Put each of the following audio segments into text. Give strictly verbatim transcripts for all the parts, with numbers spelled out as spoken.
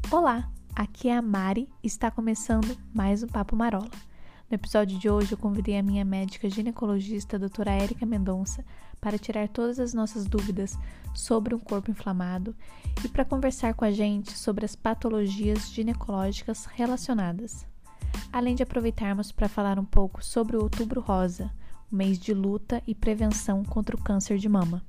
Olá, aqui é a Mari e está começando mais um Papo Marola. No episódio de hoje eu convidei a minha médica ginecologista, a doutora Érica Mendonça, para tirar todas as nossas dúvidas sobre um corpo inflamado e para conversar com a gente sobre as patologias ginecológicas relacionadas. Além de aproveitarmos para falar um pouco sobre o Outubro Rosa, o mês de luta e prevenção contra o câncer de mama.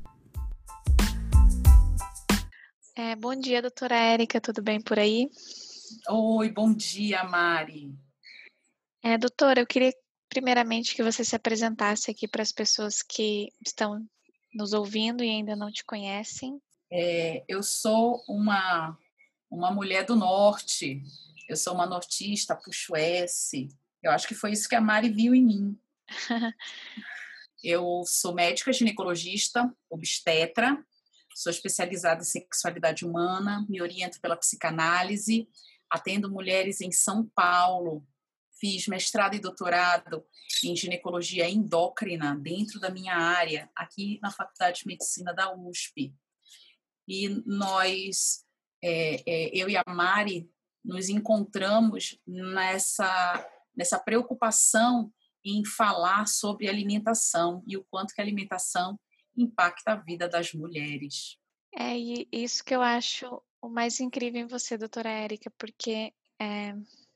É, bom dia, doutora Érica, tudo bem por aí? Oi, bom dia, Mari. É, doutora, eu queria primeiramente que você se apresentasse aqui para as pessoas que estão nos ouvindo e ainda não te conhecem. É, eu sou uma, uma mulher do norte, eu sou uma nortista, puxo S. Eu acho que foi isso que a Mari viu em mim. Eu sou médica ginecologista, obstetra, sou especializada em sexualidade humana, me oriento pela psicanálise, atendo mulheres em São Paulo, fiz mestrado e doutorado em ginecologia endócrina dentro da minha área, aqui na Faculdade de Medicina da U S P. E nós, é, é, eu e a Mari, nos encontramos nessa, nessa preocupação em falar sobre alimentação e o quanto que a alimentação impacta a vida das mulheres. É e isso que eu acho o mais incrível em você, doutora Érica, porque é,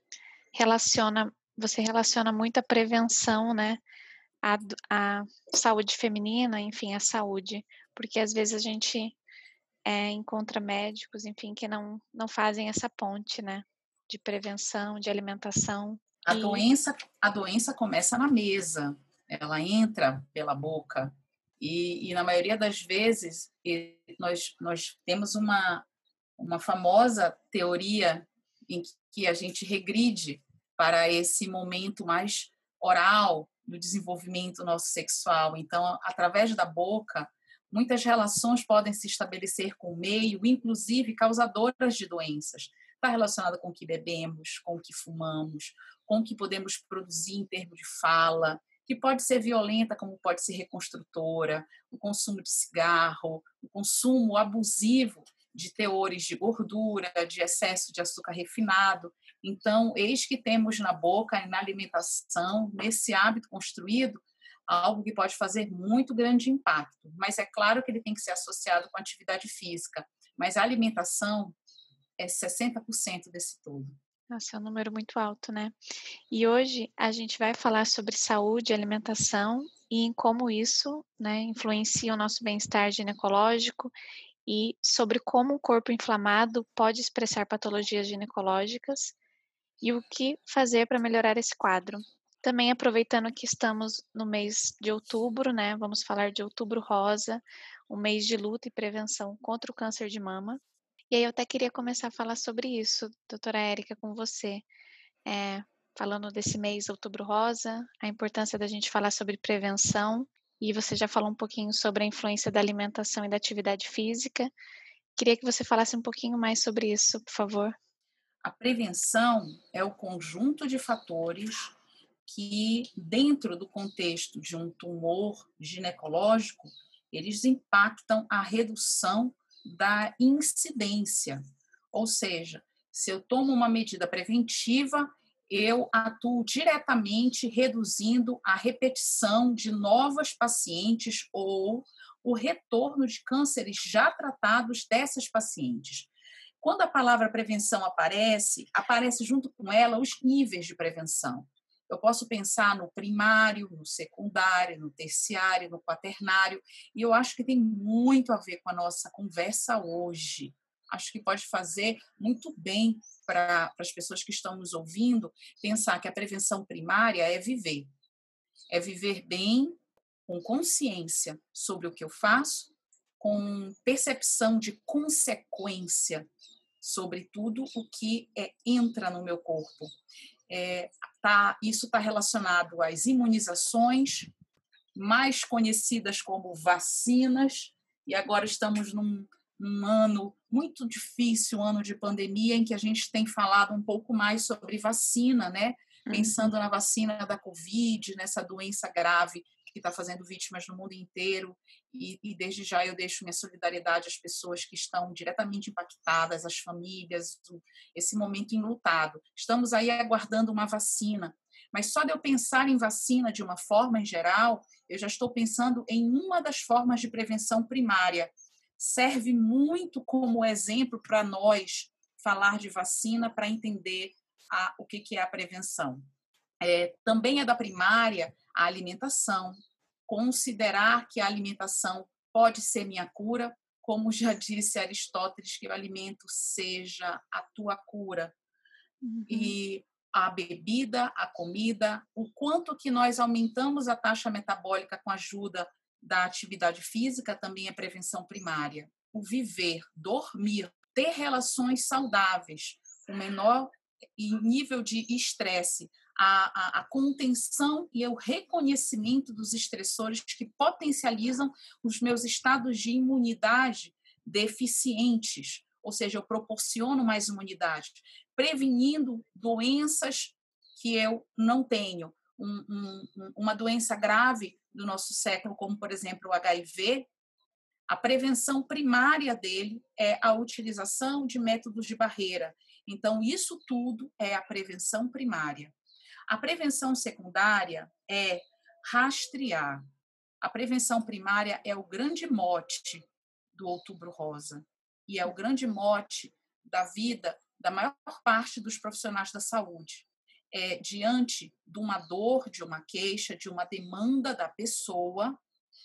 relaciona, você relaciona muito a prevenção, né, a, a saúde feminina, enfim, a saúde, porque às vezes a gente é, encontra médicos, enfim, que não, não fazem essa ponte, né, de prevenção, de alimentação. A E doença, a doença começa na mesa, ela entra pela boca e, e na maioria das vezes nós, nós temos uma, uma famosa teoria em que a gente regride para esse momento mais oral no desenvolvimento nosso sexual. Então, através da boca, muitas relações podem se estabelecer com o meio, inclusive causadoras de doenças. Está relacionada com o que bebemos, com o que fumamos, com o que podemos produzir em termos de fala, que pode ser violenta, como pode ser reconstrutora, o consumo de cigarro, o consumo abusivo de teores de gordura, de excesso de açúcar refinado. Então, eis que temos na boca e na alimentação, nesse hábito construído, algo que pode fazer muito grande impacto. Mas é claro que ele tem que ser associado com atividade física. Mas a alimentação é sessenta por cento desse todo. Nossa, é um número muito alto, né? E hoje a gente vai falar sobre saúde, alimentação e em como isso, né, influencia o nosso bem-estar ginecológico e sobre como o corpo inflamado pode expressar patologias ginecológicas e o que fazer para melhorar esse quadro. Também aproveitando que estamos no mês de outubro, né, vamos falar de Outubro Rosa, um mês de luta e prevenção contra o câncer de mama. E aí eu até queria começar a falar sobre isso, doutora Érica, com você, é, falando desse mês Outubro Rosa, a importância da gente falar sobre prevenção, e você já falou um pouquinho sobre a influência da alimentação e da atividade física. Queria que você falasse um pouquinho mais sobre isso, por favor. A prevenção é o conjunto de fatores que, dentro do contexto de um tumor ginecológico, eles impactam a redução da incidência. Ou seja, se eu tomo uma medida preventiva, eu atuo diretamente reduzindo a repetição de novas pacientes ou o retorno de cânceres já tratados dessas pacientes. Quando a palavra prevenção aparece, aparece junto com ela os níveis de prevenção. Eu posso pensar no primário, no secundário, no terciário, no quaternário, e eu acho que tem muito a ver com a nossa conversa hoje. Acho que pode fazer muito bem para as pessoas que estão nos ouvindo pensar que a prevenção primária é viver. É viver bem, com consciência sobre o que eu faço, com percepção de consequência sobre tudo o que é, entra no meu corpo. É, tá, isso está relacionado às imunizações, mais conhecidas como vacinas, e agora estamos num, num ano muito difícil, um ano de pandemia, em que a gente tem falado um pouco mais sobre vacina, né? Pensando na vacina da Covid, nessa doença grave que que está fazendo vítimas no mundo inteiro, e, e desde já eu deixo minha solidariedade às pessoas que estão diretamente impactadas, às famílias, esse momento enlutado. Estamos aí aguardando uma vacina, mas só de eu pensar em vacina de uma forma em geral, eu já estou pensando em uma das formas de prevenção primária. Serve muito como exemplo para nós falar de vacina para entender a, o que, que é a prevenção. É, também é da primária a alimentação, considerar que a alimentação pode ser minha cura, como já disse Aristóteles, que o alimento seja a tua cura. Uhum. E a bebida, a comida, o quanto que nós aumentamos a taxa metabólica com a ajuda da atividade física também é prevenção primária. O viver, dormir, ter relações saudáveis, o menor nível de estresse, a, a, a contenção e o reconhecimento dos estressores que potencializam os meus estados de imunidade deficientes, ou seja, eu proporciono mais imunidade, prevenindo doenças que eu não tenho. Um, um, uma doença grave do nosso século, como, por exemplo, o H I V, a prevenção primária dele é a utilização de métodos de barreira. Então, isso tudo é a prevenção primária. A prevenção secundária é rastrear. A prevenção primária é o grande mote do Outubro Rosa e é o grande mote da vida da maior parte dos profissionais da saúde. É, diante de uma dor, de uma queixa, de uma demanda da pessoa,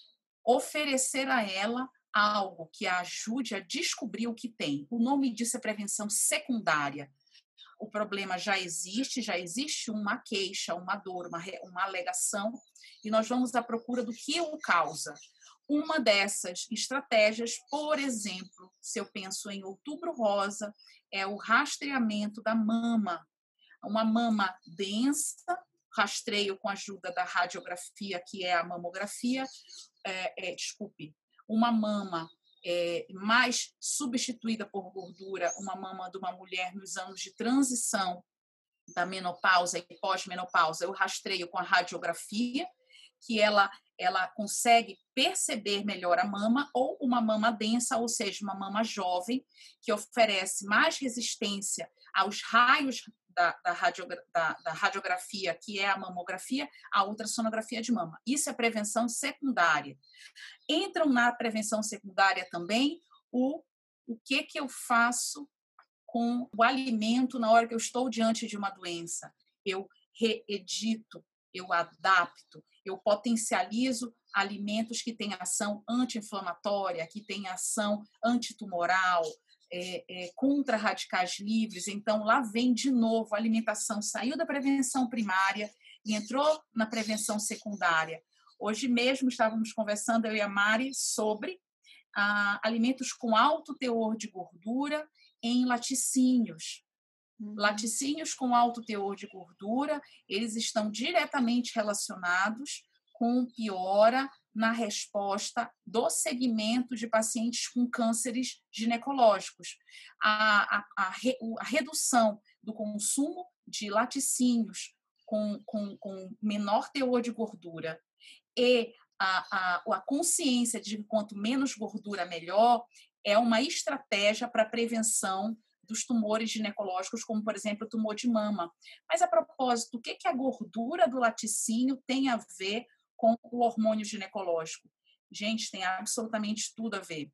oferecer a ela algo que a ajude a descobrir o que tem. O nome disso é prevenção secundária. O problema já existe, já existe uma queixa, uma dor, uma, uma alegação, e nós vamos à procura do que o causa. Uma dessas estratégias, por exemplo, se eu penso em Outubro Rosa, é o rastreamento da mama. Uma mama densa, rastreio com a ajuda da radiografia, que é a mamografia, é, é, desculpe, uma mama é, mais substituída por gordura, uma mama de uma mulher nos anos de transição da menopausa e pós-menopausa, eu rastreio com a radiografia, que ela, ela consegue perceber melhor a mama, ou uma mama densa, ou seja, uma mama jovem, que oferece mais resistência aos raios da, da, radiogra, da, da radiografia, que é a mamografia, a ultrassonografia de mama. Isso é prevenção secundária. Entram na prevenção secundária também o, o que, que eu faço com o alimento na hora que eu estou diante de uma doença. Eu reedito, eu adapto, eu potencializo alimentos que têm ação anti-inflamatória, que têm ação antitumoral, é, é, contra radicais livres. Então, lá vem de novo a alimentação, saiu da prevenção primária e entrou na prevenção secundária. Hoje mesmo estávamos conversando, eu e a Mari, sobre ah, alimentos com alto teor de gordura em laticínios. Uhum. Laticínios com alto teor de gordura, eles estão diretamente relacionados com piora na resposta do segmento de pacientes com cânceres ginecológicos. A, a, a, re, a redução do consumo de laticínios com, com, com menor teor de gordura e a, a, a consciência de que quanto menos gordura, melhor, é uma estratégia para a prevenção dos tumores ginecológicos, como, por exemplo, o tumor de mama. Mas, a propósito, o que, que a gordura do laticínio tem a ver com o hormônio ginecológico? Gente, tem absolutamente tudo a ver.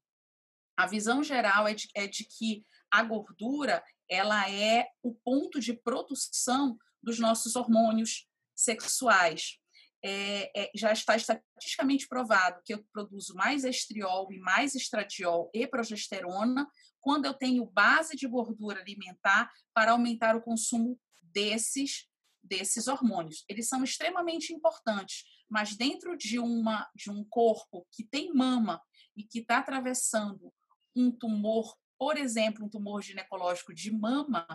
A visão geral é de, é de que a gordura ela é o ponto de produção dos nossos hormônios sexuais. É, é, já está estatisticamente provado que eu produzo mais estriol e mais estradiol e progesterona quando eu tenho base de gordura alimentar para aumentar o consumo desses, desses hormônios. Eles são extremamente importantes, mas dentro de, uma, de um corpo que tem mama e que está atravessando um tumor, por exemplo, um tumor ginecológico de mama,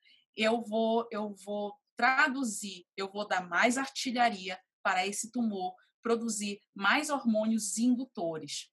eu vou, eu vou traduzir, eu vou dar mais artilharia para esse tumor, produzir mais hormônios indutores.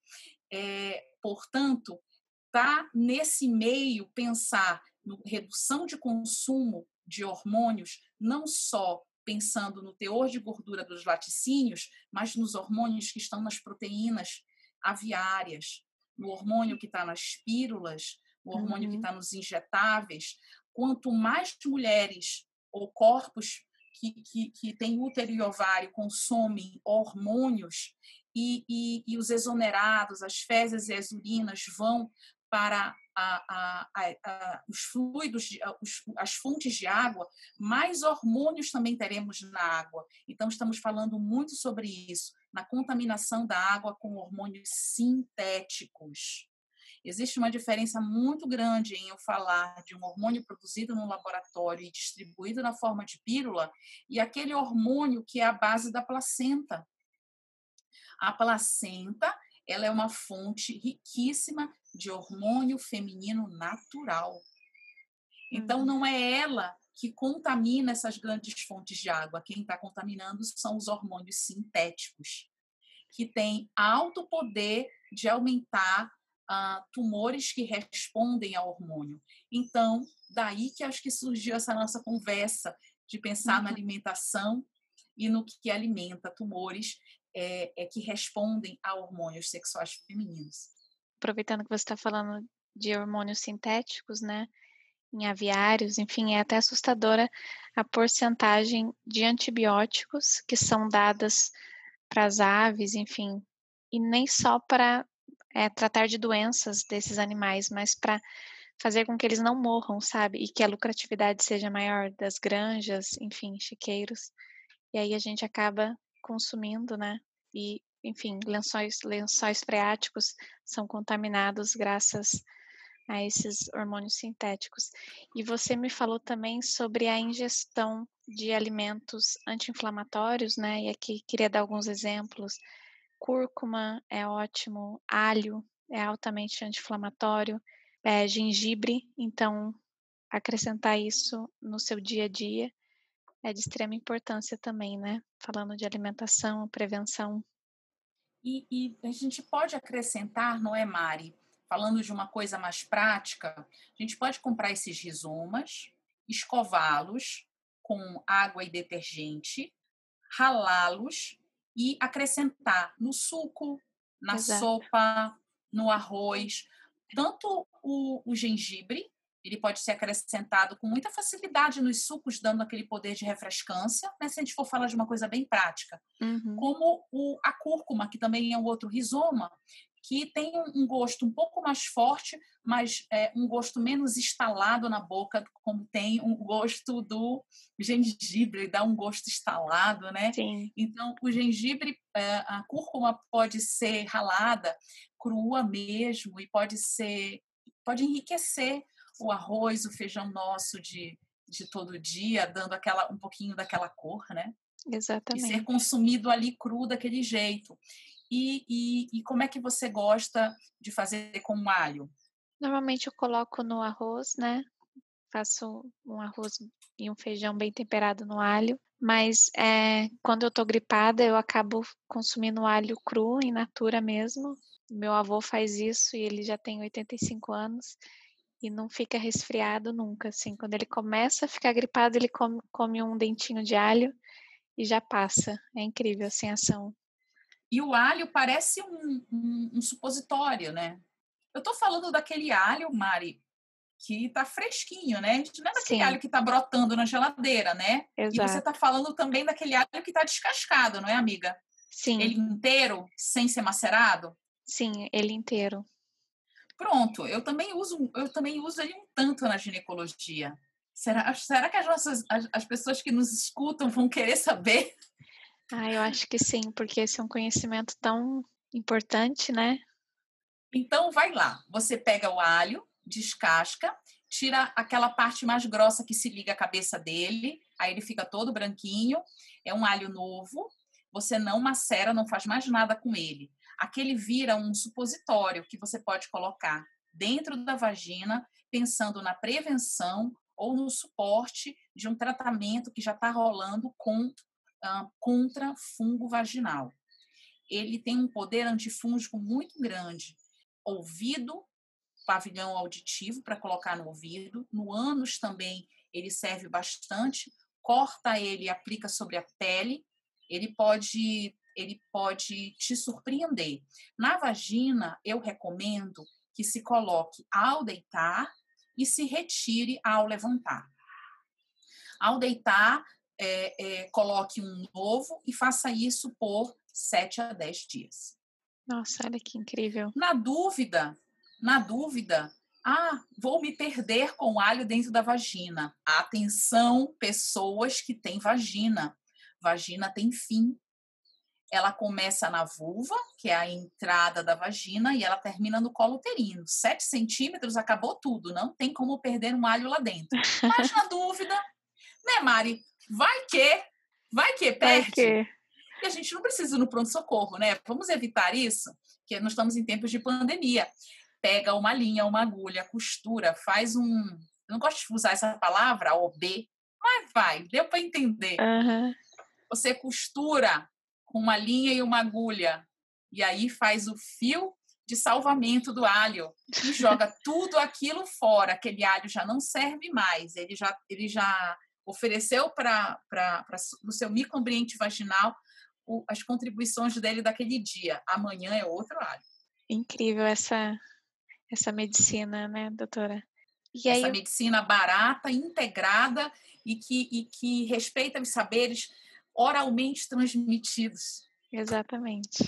É, portanto, tá nesse meio pensar na redução de consumo de hormônios, não só pensando no teor de gordura dos laticínios, mas nos hormônios que estão nas proteínas aviárias, no hormônio que está nas pílulas, no hormônio que Uhum. está nos injetáveis. Quanto mais mulheres ou corpos que, que, que têm útero e ovário consomem hormônios e, e, e os exonerados, as fezes e as urinas vão para a, a, a, a, os fluidos, os, as fontes de água, mais hormônios também teremos na água. Então, estamos falando muito sobre isso, na contaminação da água com hormônios sintéticos. Existe uma diferença muito grande em eu falar de um hormônio produzido no laboratório e distribuído na forma de pílula e aquele hormônio que é a base da placenta. A placenta, ela é uma fonte riquíssima de hormônio feminino natural. Então, Uhum. não é ela que contamina essas grandes fontes de água. Quem está contaminando são os hormônios sintéticos, que têm alto poder de aumentar ah, tumores que respondem ao hormônio. Então, daí que acho que surgiu essa nossa conversa de pensar na Uhum. alimentação e no que alimenta tumores é, é que respondem a hormônios sexuais femininos. Aproveitando que você está falando de hormônios sintéticos, né, em aviários, enfim, é até assustadora a porcentagem de antibióticos que são dadas para as aves, enfim, e nem só para é, tratar de doenças desses animais, mas para fazer com que eles não morram, sabe? E que a lucratividade seja maior das granjas, enfim, chiqueiros. E aí a gente acaba consumindo, né? E, enfim, lençóis, lençóis freáticos são contaminados graças a esses hormônios sintéticos. E você me falou também sobre a ingestão de alimentos anti-inflamatórios, né? E aqui queria dar alguns exemplos. Cúrcuma é ótimo, alho é altamente anti-inflamatório, é, gengibre, então acrescentar isso no seu dia a dia é de extrema importância também, né? Falando de alimentação, prevenção. E, e a gente pode acrescentar, não é, Mari? Falando de uma coisa mais prática, a gente pode comprar esses rizomas, escová-los com água e detergente, ralá-los e acrescentar no suco, na Exato. sopa, no arroz. Tanto o, o gengibre, ele pode ser acrescentado com muita facilidade nos sucos, dando aquele poder de refrescância, né? Se a gente for falar de uma coisa bem prática, Uhum. como o, a cúrcuma, que também é um outro rizoma, que tem um, um gosto um pouco mais forte, mas é, um gosto menos estalado na boca, como tem um gosto do gengibre, dá um gosto estalado, né? Sim, Então, o gengibre, é, a cúrcuma pode ser ralada, crua mesmo, e pode ser, pode enriquecer o arroz, o feijão nosso de, de todo dia, dando aquela, um pouquinho daquela cor, né? E ser exatamente. consumido ali cru daquele jeito. E, e, e como é que você gosta de fazer com alho? Normalmente eu coloco no arroz, né? Faço um arroz e um feijão bem temperado no alho, mas, eh, quando eu tô gripada, eu acabo consumindo alho cru in natura mesmo. Meu avô faz isso e ele já tem oitenta e cinco anos e não fica resfriado nunca, assim. Quando ele começa a ficar gripado, ele come come um dentinho de alho e já passa. É incrível, assim, a ação. E o alho parece um, um, um supositório, né? Eu estou falando daquele alho, Mari, que está fresquinho, né? A gente não é daquele Sim, alho que está brotando na geladeira, né? E você está exato. falando também daquele alho que está descascado, não é, amiga? Ele Sim, inteiro, sem ser macerado. sim, ele inteiro. Pronto, eu também uso, eu também uso ele um tanto na ginecologia. Será, será que as nossas as, as pessoas que nos escutam vão querer saber? Ah, eu acho que sim, porque esse é um conhecimento tão importante, né. Então, vai lá. Você pega o alho, descasca, tira aquela parte mais grossa que se liga à cabeça dele, aí ele fica todo branquinho. É um alho novo. Você não macera, não faz mais nada com ele. Aquele vira um supositório que você pode colocar dentro da vagina, pensando na prevenção ou no suporte de um tratamento que já está rolando com, ah, contra fungo vaginal. Ele tem um poder antifúngico muito grande. Ouvido, pavilhão auditivo para colocar no ouvido. No ânus também ele serve bastante corta ele e aplica sobre a pele, ele pode, ele pode te surpreender. Na vagina, eu recomendo que se coloque ao deitar e se retire ao levantar. Ao deitar, é, é, coloque um novo e faça isso por sete a dez dias. Nossa, olha que incrível. Na dúvida, na dúvida, ah, vou me perder com alho dentro da vagina. Atenção, pessoas que têm vagina. Vagina tem fim. Ela começa na vulva, que é a entrada da vagina, e ela termina no colo uterino. Sete centímetros, acabou tudo. Não tem como perder um alho lá dentro. Mas na dúvida, né, Mari? Vai que, vai que perde. Vai que... E a gente não precisa ir no pronto-socorro, né? Vamos evitar isso, porque nós estamos em tempos de pandemia. Pega uma linha, uma agulha, costura, faz um... Eu não gosto de usar essa palavra, O B, mas vai, deu para entender. Uhum. Você costura com uma linha e uma agulha, e aí faz o fio de salvamento do alho e joga tudo aquilo fora. Aquele alho já não serve mais, ele já, ele já ofereceu para o seu microambiente vaginal o, as contribuições dele daquele dia. Amanhã é outro alho. Incrível essa, essa medicina, né, doutora? E essa aí, medicina barata, integrada e que, e que respeita os saberes oralmente transmitidos. Exatamente.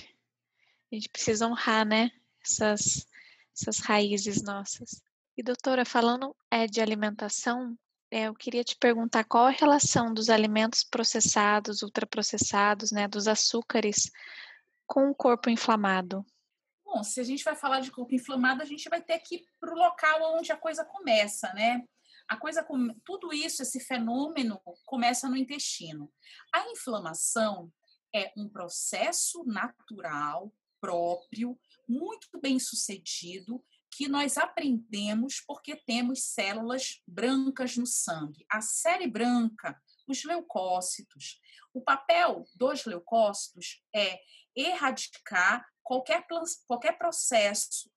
A gente precisa honrar, né, essas, essas raízes nossas. E, doutora, falando é, de alimentação, é, eu queria te perguntar qual a relação dos alimentos processados, ultraprocessados, né, dos açúcares, com o corpo inflamado? Bom, se a gente vai falar de corpo inflamado, a gente vai ter que ir para o local onde a coisa começa, né? A coisa, tudo isso, esse fenômeno, começa no intestino. A inflamação é um processo natural, próprio, muito bem sucedido, que nós aprendemos porque temos células brancas no sangue. A série branca, os leucócitos. O papel dos leucócitos é erradicar qualquer, qualquer processo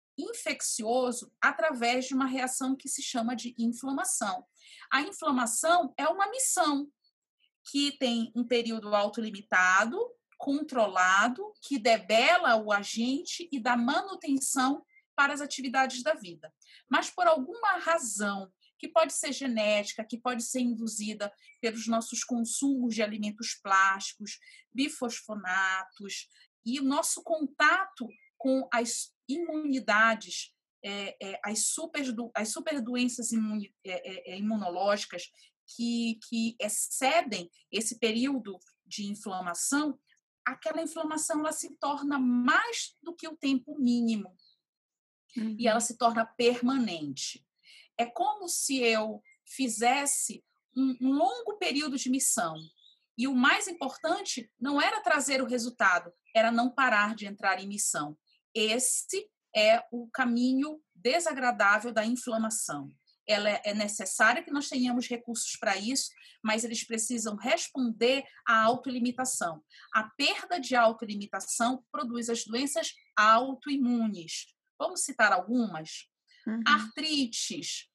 infeccioso através de uma reação que se chama de inflamação. A inflamação é uma missão que tem um período autolimitado, controlado, que debela o agente e dá manutenção para as atividades da vida. Mas por alguma razão, que pode ser genética, que pode ser induzida pelos nossos consumos de alimentos plásticos, bifosfonatos, e o nosso contato com as imunidades, é, é, as, super, as superdoenças imuni, é, é, imunológicas que, que excedem esse período de inflamação, aquela inflamação ela se torna mais do que o tempo mínimo. Uhum. E ela se torna permanente. É como se eu fizesse um, um longo período de missão. E o mais importante não era trazer o resultado, era não parar de entrar em missão. Esse é o caminho desagradável da inflamação. Ela é necessária que nós tenhamos recursos para isso, mas eles precisam responder à autolimitação. A perda de autolimitação produz as doenças autoimunes. Vamos citar algumas? Uhum. Artrites,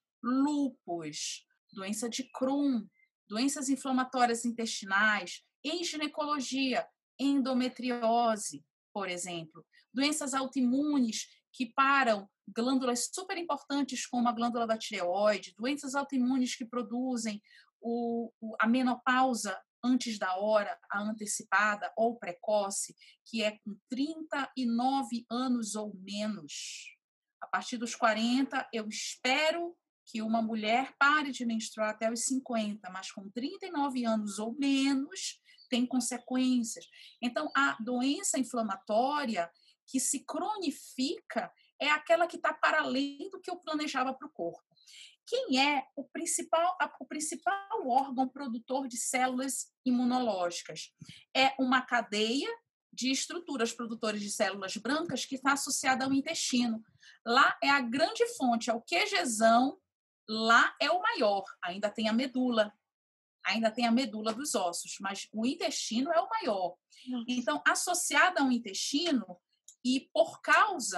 lúpus, doença de Crohn, doenças inflamatórias intestinais, em ginecologia, endometriose, por exemplo, doenças autoimunes que param glândulas super importantes como a glândula da tireoide, doenças autoimunes que produzem o, o, a menopausa antes da hora, a antecipada ou precoce, que é com trinta e nove anos ou menos. A partir dos quarenta, eu espero que uma mulher pare de menstruar até os cinquenta, mas com trinta e nove anos ou menos, tem consequências. Então, a doença inflamatória que se cronifica é aquela que está para além do que eu planejava para o corpo. Quem é o principal, o principal órgão produtor de células imunológicas? É uma cadeia de estruturas produtoras de células brancas que está associada ao intestino. Lá é a grande fonte, é o QGzão, lá é o maior. Ainda tem a medula, ainda tem a medula dos ossos, mas o intestino é o maior. Então, associada ao intestino e por causa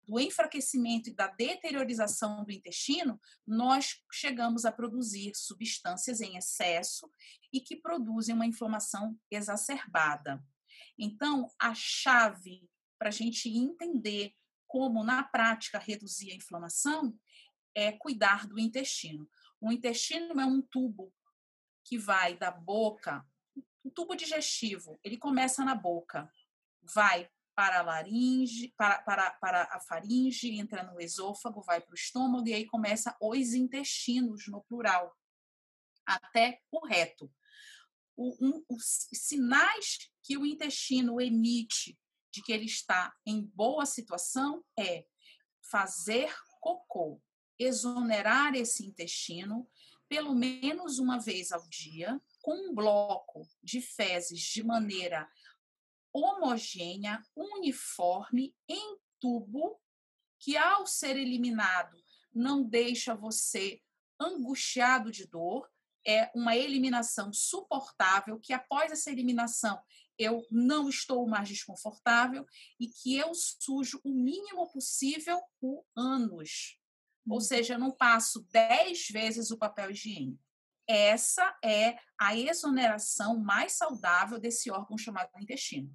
do enfraquecimento e da deteriorização do intestino, nós chegamos a produzir substâncias em excesso e que produzem uma inflamação exacerbada. Então, a chave para a gente entender como, na prática, reduzir a inflamação é cuidar do intestino. O intestino é um tubo que vai da boca, o tubo digestivo, ele começa na boca, vai para a laringe, para, para, para a faringe, entra no esôfago, vai para o estômago e aí começa os intestinos, no plural, até o reto. O, um, os sinais que o intestino emite de que ele está em boa situação é fazer cocô, exonerar esse intestino pelo menos uma vez ao dia, com um bloco de fezes de maneira homogênea, uniforme, em tubo, que ao ser eliminado não deixa você angustiado de dor, é uma eliminação suportável, que após essa eliminação eu não estou mais desconfortável e que eu sujo o mínimo possível o ânus. Ou Uhum. seja, eu não passo dez vezes o papel higiênico. Essa é a exoneração mais saudável desse órgão chamado intestino.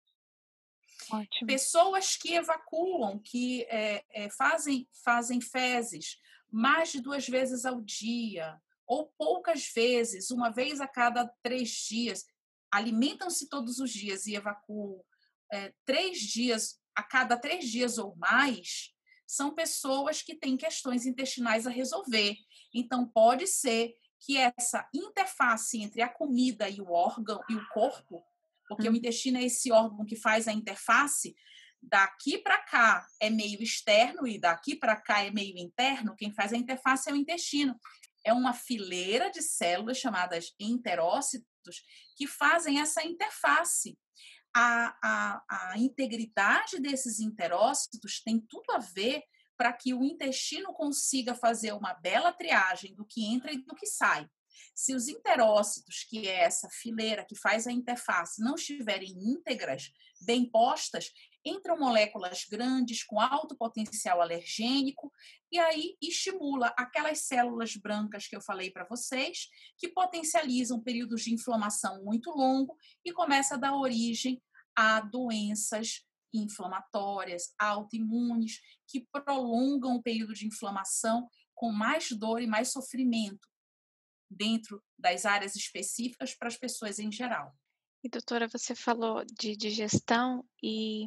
Ótimo. Pessoas que evacuam, que é, é, fazem, fazem fezes mais de duas vezes ao dia, ou poucas vezes, uma vez a cada três dias, alimentam-se todos os dias e evacuam é, três dias, a cada três dias ou mais, são pessoas que têm questões intestinais a resolver. Então, pode ser que essa interface entre a comida e o órgão e o corpo, porque hum. o intestino é esse órgão que faz a interface, daqui para cá é meio externo e daqui para cá é meio interno, quem faz a interface é o intestino. É uma fileira de células chamadas enterócitos que fazem essa interface. A, a, a integridade desses enterócitos tem tudo a ver para que o intestino consiga fazer uma bela triagem do que entra e do que sai. Se os enterócitos, que é essa fileira que faz a interface, não estiverem íntegras, bem postas, entram moléculas grandes com alto potencial alergênico e aí estimula aquelas células brancas que eu falei para vocês, que potencializam períodos de inflamação muito longo e começa a dar origem a doenças inflamatórias, autoimunes, que prolongam o período de inflamação com mais dor e mais sofrimento dentro das áreas específicas para as pessoas em geral. E, doutora, você falou de digestão e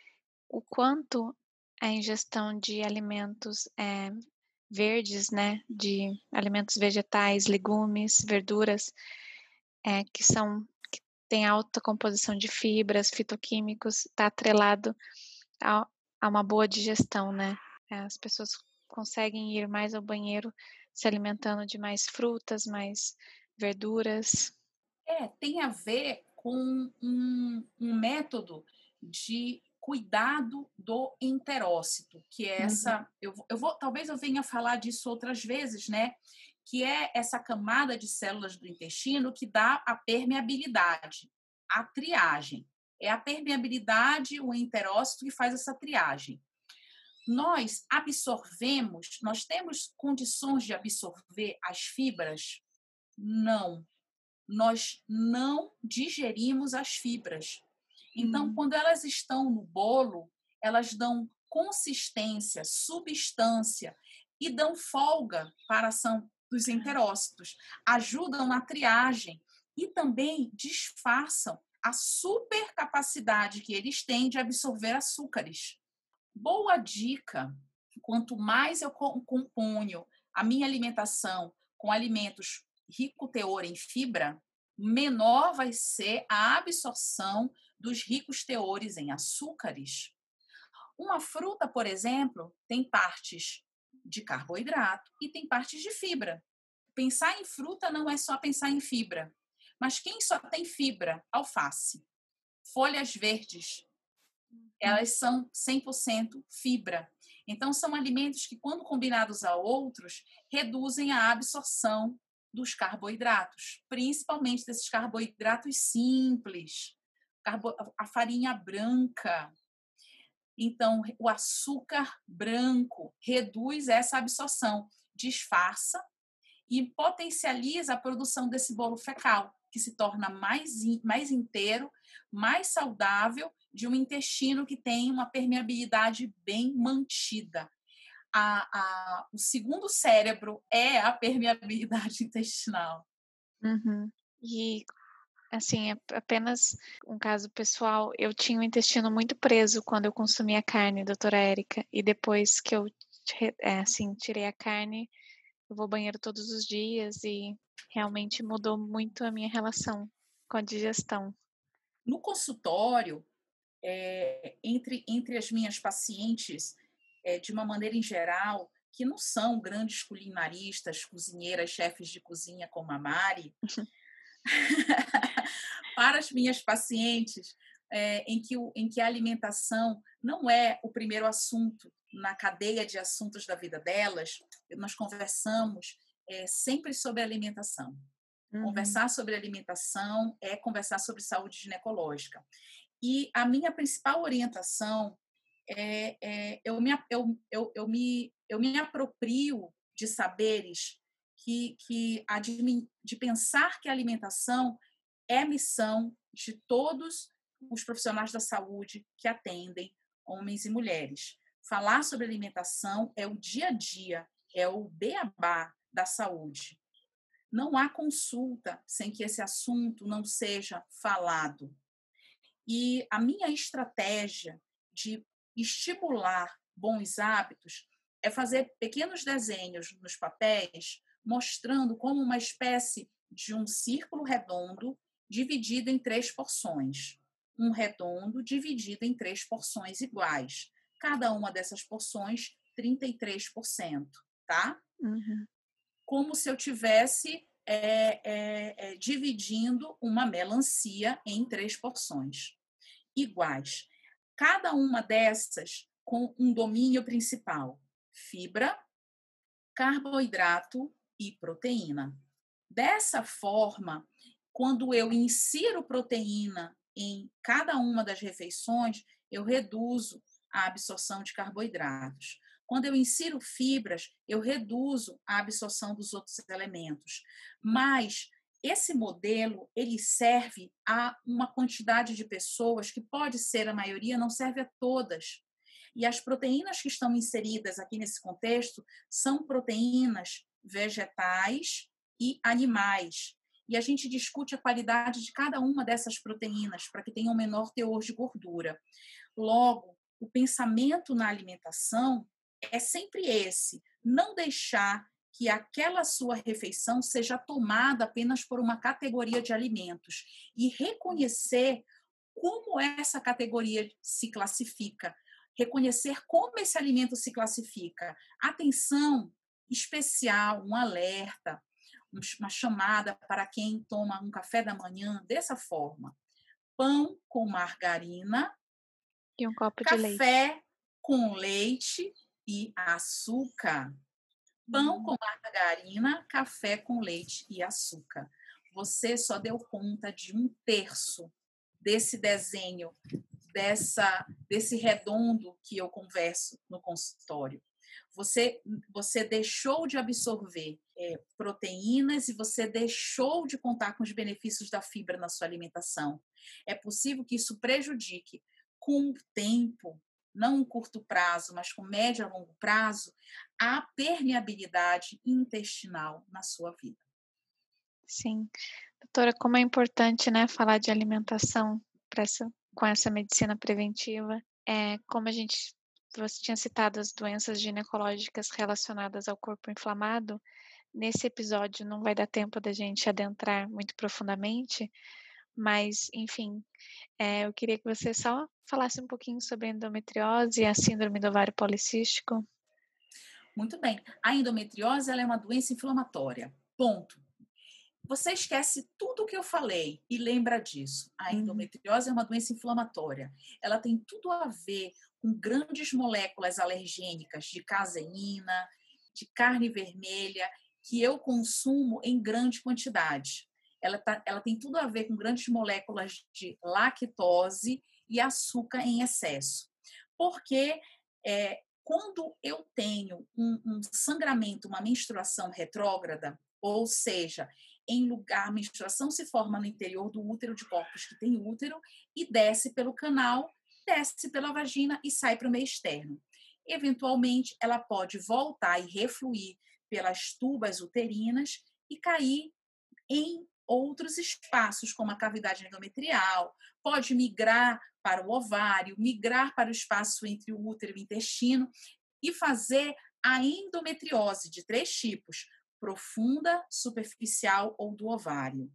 o quanto a ingestão de alimentos é, verdes, né, de alimentos vegetais, legumes, verduras, é, que são que têm alta composição de fibras, fitoquímicos, está atrelado a, a uma boa digestão, né? As pessoas conseguem ir mais ao banheiro se alimentando de mais frutas, mais verduras. É, tem a ver com um, um método de cuidado do enterócito, que é essa, uhum. eu, eu vou, talvez eu venha falar disso outras vezes, né? Que é essa camada de células do intestino que dá a permeabilidade, a triagem. É a permeabilidade, o enterócito que faz essa triagem. Nós absorvemos, nós temos condições de absorver as fibras? Não. Nós não digerimos as fibras. Então, hum. quando elas estão no bolo, elas dão consistência, substância e dão folga para a ação dos enterócitos, ajudam na triagem e também disfarçam a supercapacidade que eles têm de absorver açúcares. Boa dica! Quanto mais eu componho a minha alimentação com alimentos rico teor em fibra, menor vai ser a absorção dos ricos teores em açúcares. Uma fruta, por exemplo, tem partes de carboidrato e tem partes de fibra. Pensar em fruta não é só pensar em fibra, mas quem só tem fibra? Alface. Folhas verdes, elas são cem por cento fibra. Então, são alimentos que, quando combinados a outros, reduzem a absorção dos carboidratos, principalmente desses carboidratos simples, a farinha branca. Então, o açúcar branco reduz essa absorção, disfarça e potencializa a produção desse bolo fecal, que se torna mais, in, mais inteiro, mais saudável, de um intestino que tem uma permeabilidade bem mantida. A, a, o segundo cérebro é a permeabilidade intestinal. Uhum. E, assim, apenas um caso pessoal, eu tinha o intestino muito preso quando eu consumia carne, doutora Érica, e depois que eu, é, assim, tirei a carne, eu vou ao banheiro todos os dias e realmente mudou muito a minha relação com a digestão. No consultório, é, entre, entre as minhas pacientes, é, de uma maneira em geral, que não são grandes culinaristas, cozinheiras, chefes de cozinha como a Mari, para as minhas pacientes, é, em, que o, em que a alimentação não é o primeiro assunto na cadeia de assuntos da vida delas, nós conversamos é, sempre sobre alimentação. Uhum. Conversar sobre alimentação é conversar sobre saúde ginecológica. E a minha principal orientação é, é eu, me, eu, eu, eu, me, eu me aproprio de saberes que, que de, de pensar que a alimentação é missão de todos os profissionais da saúde que atendem homens e mulheres. Falar sobre alimentação é o dia a dia, é o beabá da saúde. Não há consulta sem que esse assunto não seja falado. E a minha estratégia de estimular bons hábitos é fazer pequenos desenhos nos papéis, mostrando como uma espécie de um círculo redondo dividido em três porções. Um redondo dividido em três porções iguais. Cada uma dessas porções, trinta e três por cento, tá? Uhum. Como se eu tivesse é, é, é, dividindo uma melancia em três porções iguais. Cada uma dessas com um domínio principal: fibra, carboidrato e proteína. Dessa forma, quando eu insiro proteína em cada uma das refeições, eu reduzo a absorção de carboidratos. Quando eu insiro fibras, eu reduzo a absorção dos outros elementos. Mas esse modelo, ele serve a uma quantidade de pessoas que pode ser a maioria, não serve a todas. E as proteínas que estão inseridas aqui nesse contexto são proteínas vegetais e animais. E a gente discute a qualidade de cada uma dessas proteínas para que tenham um menor teor de gordura. Logo, o pensamento na alimentação é sempre esse: não deixar que aquela sua refeição seja tomada apenas por uma categoria de alimentos e reconhecer como essa categoria se classifica, reconhecer como esse alimento se classifica. Atenção especial, um alerta, uma chamada para quem toma um café da manhã dessa forma: pão com margarina e um copo de leite. Café com leite e açúcar. Pão com margarina, café com leite e açúcar. Você só deu conta de um terço desse desenho, dessa, desse redondo que eu converso no consultório. Você, você deixou de absorver é, proteínas e você deixou de contar com os benefícios da fibra na sua alimentação. É possível que isso prejudique, com o tempo, não um curto prazo, mas com médio a longo prazo, a permeabilidade intestinal na sua vida. Sim. Doutora, como é importante, né, falar de alimentação pra essa, com essa medicina preventiva. É, como a gente, você tinha citado as doenças ginecológicas relacionadas ao corpo inflamado, nesse episódio não vai dar tempo da gente adentrar muito profundamente, mas, enfim, é, eu queria que você só falasse um pouquinho sobre a endometriose e a síndrome do ovário policístico. Muito bem. A endometriose ela é uma doença inflamatória. Ponto. Você esquece tudo o que eu falei e lembra disso. A endometriose uhum. é uma doença inflamatória. Ela tem tudo a ver com grandes moléculas alergênicas de caseína, de carne vermelha, que eu consumo em grande quantidade. Ela, tá, ela tem tudo a ver com grandes moléculas de lactose e açúcar em excesso. Porque é, quando eu tenho um, um sangramento, uma menstruação retrógrada, ou seja, em lugar, a menstruação se forma no interior do útero, de corpos que têm útero, e desce pelo canal, desce pela vagina e sai para o meio externo. Eventualmente, ela pode voltar e refluir pelas tubas uterinas e cair em outros espaços, como a cavidade endometrial, pode migrar para o ovário, migrar para o espaço entre o útero e o intestino e fazer a endometriose de três tipos: profunda, superficial ou do ovário.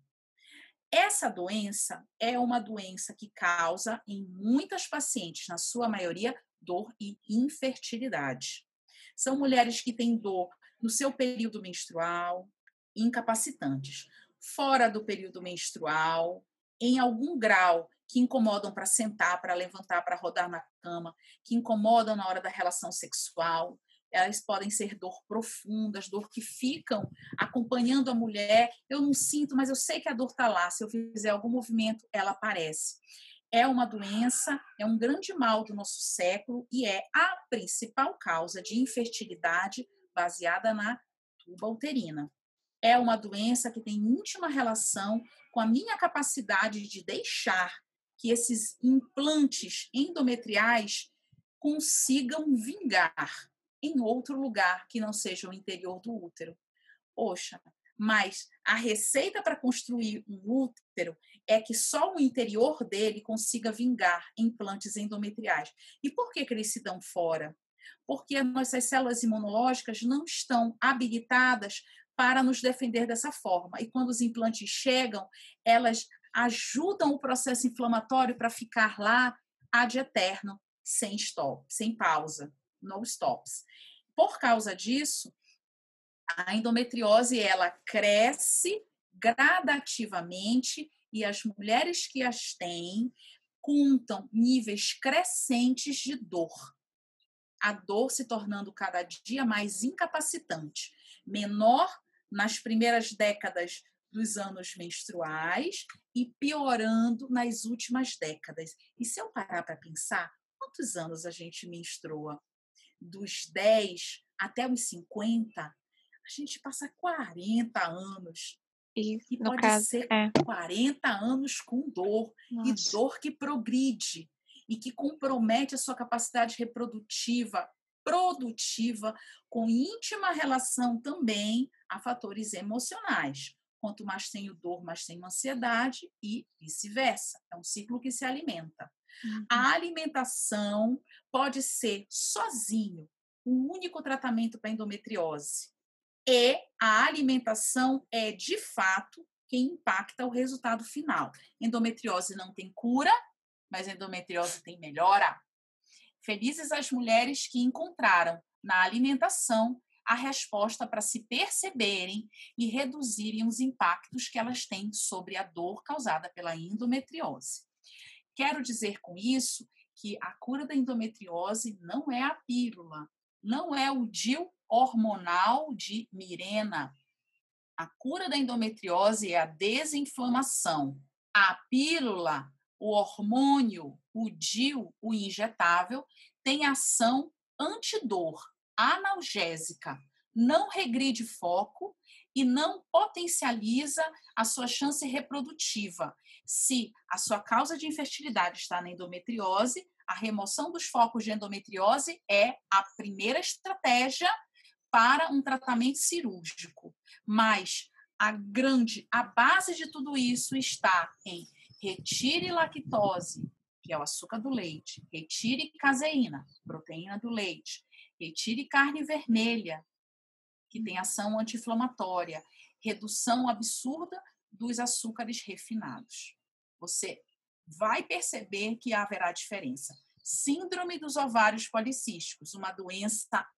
Essa doença é uma doença que causa, em muitas pacientes, na sua maioria, dor e infertilidade. São mulheres que têm dor no seu período menstrual, incapacitantes. Fora do período menstrual, em algum grau, que incomodam para sentar, para levantar, para rodar na cama, que incomodam na hora da relação sexual. Elas podem ser dor profundas, dor que ficam acompanhando a mulher. Eu não sinto, mas eu sei que a dor está lá. Se eu fizer algum movimento, ela aparece. É uma doença, é um grande mal do nosso século e é a principal causa de infertilidade baseada na tuba uterina. É uma doença que tem íntima relação com a minha capacidade de deixar que esses implantes endometriais consigam vingar em outro lugar que não seja o interior do útero. Poxa, mas a receita para construir um útero é que só o interior dele consiga vingar implantes endometriais. E por que, que eles se dão fora? Porque nossas células imunológicas não estão habilitadas para nos defender dessa forma. E quando os implantes chegam, elas ajudam o processo inflamatório para ficar lá ad eterno, sem stop, sem pausa, no stops. Por causa disso, a endometriose ela cresce gradativamente e as mulheres que as têm contam níveis crescentes de dor. A dor se tornando cada dia mais incapacitante, menor nas primeiras décadas dos anos menstruais e piorando nas últimas décadas. E se eu parar para pensar, quantos anos a gente menstrua? Dos dez até os cinquenta, a gente passa quarenta anos. E, E no pode caso, ser é. quarenta anos com dor. Nossa. E dor que progride e que compromete a sua capacidade reprodutiva, produtiva, com íntima relação também a fatores emocionais. Quanto mais tenho dor, mais tenho ansiedade e vice-versa. É um ciclo que se alimenta. Uhum. A alimentação pode ser sozinho o único tratamento para endometriose. E a alimentação é, de fato, quem impacta o resultado final. Endometriose não tem cura, mas endometriose tem melhora. Felizes as mulheres que encontraram na alimentação a resposta para se perceberem e reduzirem os impactos que elas têm sobre a dor causada pela endometriose. Quero dizer com isso que a cura da endometriose não é a pílula, não é o D I U hormonal de Mirena. A cura da endometriose é a desinflamação. A pílula, o hormônio, o D I U, o injetável, tem ação antidor, analgésica, não regride foco e não potencializa a sua chance reprodutiva. Se a sua causa de infertilidade está na endometriose, a remoção dos focos de endometriose é a primeira estratégia para um tratamento cirúrgico. Mas a grande, a base de tudo isso está em retire lactose, que é o açúcar do leite, retire caseína, proteína do leite, retire carne vermelha, que tem ação anti-inflamatória, redução absurda dos açúcares refinados. Você vai perceber que haverá diferença. Síndrome dos ovários policísticos, uma doença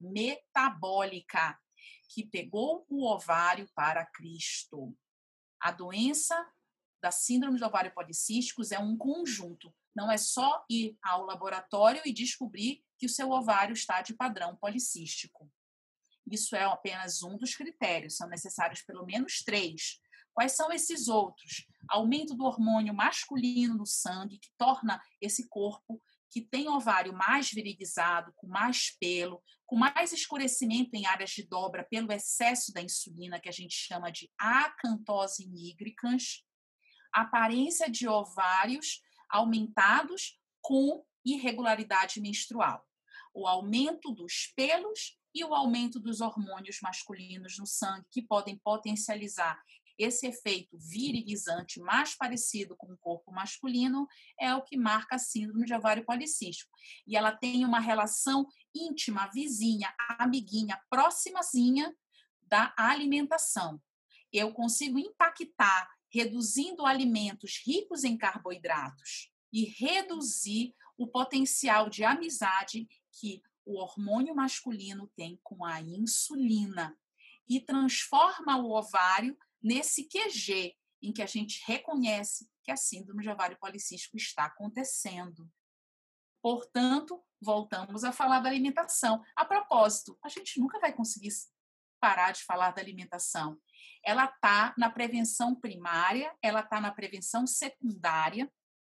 metabólica que pegou o ovário para Cristo. A doença da síndrome do ovário policísticos é um conjunto. Não é só ir ao laboratório e descobrir que o seu ovário está de padrão policístico. Isso é apenas um dos critérios, são necessários pelo menos três. Quais são esses outros? Aumento do hormônio masculino no sangue, que torna esse corpo que tem ovário mais virilizado, com mais pelo, com mais escurecimento em áreas de dobra pelo excesso da insulina, que a gente chama de acantose nigricans, aparência de ovários aumentados com irregularidade menstrual, o aumento dos pelos e o aumento dos hormônios masculinos no sangue, que podem potencializar esse efeito virilizante mais parecido com o corpo masculino, é o que marca a síndrome de ovário policístico. E ela tem uma relação íntima, vizinha, amiguinha, proximazinha da alimentação. Eu consigo impactar reduzindo alimentos ricos em carboidratos e reduzir o potencial de amizade que o hormônio masculino tem com a insulina e transforma o ovário nesse Q G, em que a gente reconhece que a síndrome de ovário policístico está acontecendo. Portanto, voltamos a falar da alimentação. A propósito, a gente nunca vai conseguir parar de falar da alimentação. Ela está na prevenção primária, ela está na prevenção secundária,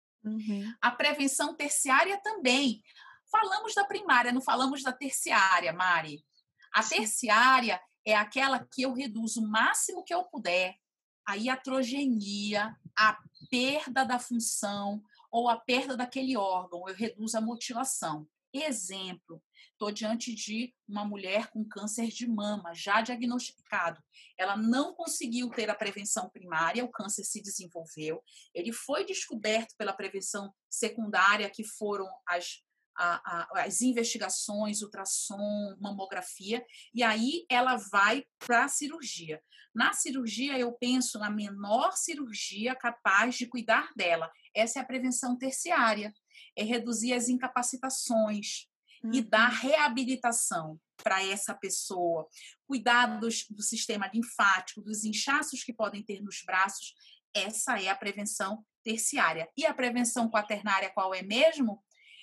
Uhum. a prevenção terciária também. Falamos da primária, não falamos da terciária, Mari. A Sim. terciária é aquela que eu reduzo o máximo que eu puder a iatrogenia, a perda da função ou a perda daquele órgão, eu reduzo a mutilação. Exemplo, estou diante de uma mulher com câncer de mama, já diagnosticado. Ela não conseguiu ter a prevenção primária, o câncer se desenvolveu. Ele foi descoberto pela prevenção secundária, que foram as, a, a, as investigações, ultrassom, mamografia, e aí ela vai para a cirurgia. Na cirurgia, eu penso na menor cirurgia capaz de cuidar dela. Essa é a prevenção terciária. É reduzir as incapacitações uhum. e dar reabilitação para essa pessoa. Cuidados do sistema linfático, dos inchaços que podem ter nos braços. Essa é a prevenção terciária. E a prevenção quaternária qual é mesmo?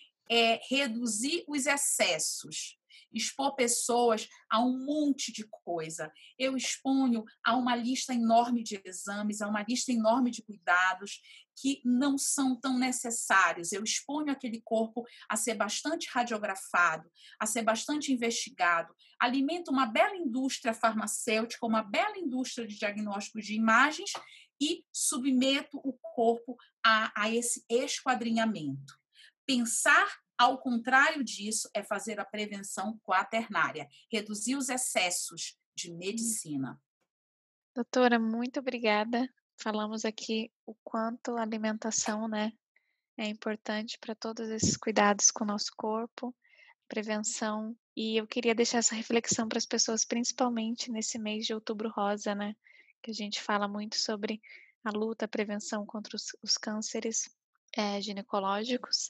É reduzir os excessos. Expor pessoas a um monte de coisa. Eu exponho a uma lista enorme de exames, a uma lista enorme de cuidados que não são tão necessários. Eu exponho aquele corpo a ser bastante radiografado, a ser bastante investigado. Alimento uma bela indústria farmacêutica, uma bela indústria de diagnóstico de imagens e submeto o corpo a, a esse esquadrinhamento. Pensar ao contrário disso, é fazer a prevenção quaternária, reduzir os excessos de medicina. Doutora, muito obrigada. Falamos aqui o quanto a alimentação, né, é importante para todos esses cuidados com o nosso corpo, prevenção. E eu queria deixar essa reflexão para as pessoas, principalmente nesse mês de Outubro Rosa, né, que a gente fala muito sobre a luta, a prevenção contra os, os cânceres é, ginecológicos.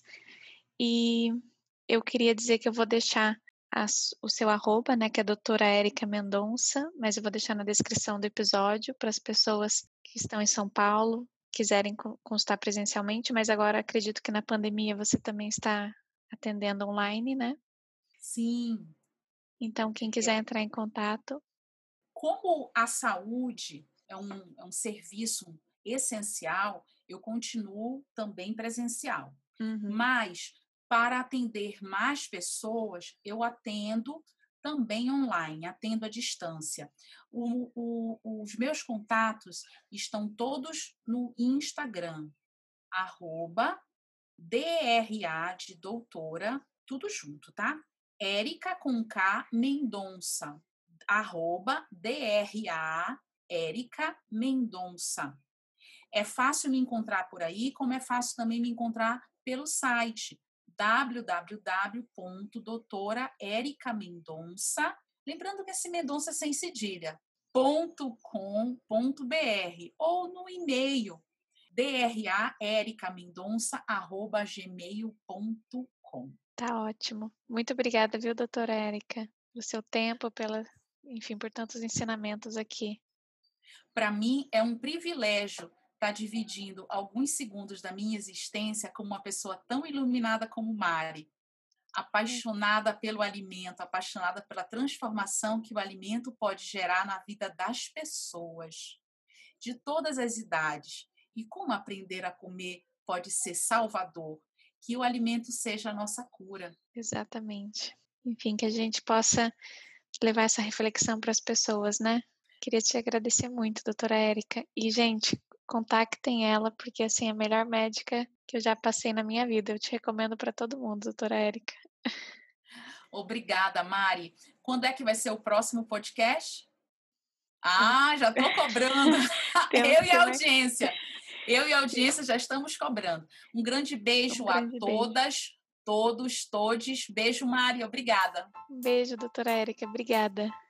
E eu queria dizer que eu vou deixar as, o seu arroba, né, que é a doutora Érica Mendonça, mas eu vou deixar na descrição do episódio para as pessoas que estão em São Paulo, quiserem consultar presencialmente, mas agora acredito que na pandemia você também está atendendo online, né? Sim. Então, quem quiser é. entrar em contato. Como a saúde é um, é um serviço essencial, eu continuo também presencial. Uhum. Mas, para atender mais pessoas, eu atendo também online, atendo à distância. O, o, os meus contatos estão todos no Instagram, arroba DRA de doutora, tudo junto, tá? Érica com K Mendonça, arroba DRA Érica Mendonça. É fácil me encontrar por aí, como é fácil também me encontrar pelo site w w w ponto doutora érica mendonça, lembrando que esse Mendonça é sem cedilha, ponto com ponto b r ou no e-mail draricamendonça arroba gmail ponto com. Tá ótimo. Muito obrigada, viu, doutora Érica, pelo seu tempo, pela, enfim, por tantos ensinamentos aqui. Para mim é um privilégio estar dividindo alguns segundos da minha existência com uma pessoa tão iluminada como Mari, apaixonada pelo alimento, apaixonada pela transformação que o alimento pode gerar na vida das pessoas, de todas as idades. E como aprender a comer pode ser salvador, que o alimento seja a nossa cura. Exatamente. Enfim, que a gente possa levar essa reflexão para as pessoas, né? Queria te agradecer muito, doutora Érica. E, gente, contactem ela, porque, assim, é a melhor médica que eu já passei na minha vida. Eu te recomendo para todo mundo, doutora Érica. Obrigada, Mari. Quando é que vai ser o próximo podcast? Ah, já estou cobrando. Temos Eu e que, a né? audiência. Eu e a audiência já estamos cobrando. Um grande beijo Um a grande beijo. todas, todos, todes. Beijo, Mari. Obrigada. Um beijo, doutora Érica. Obrigada.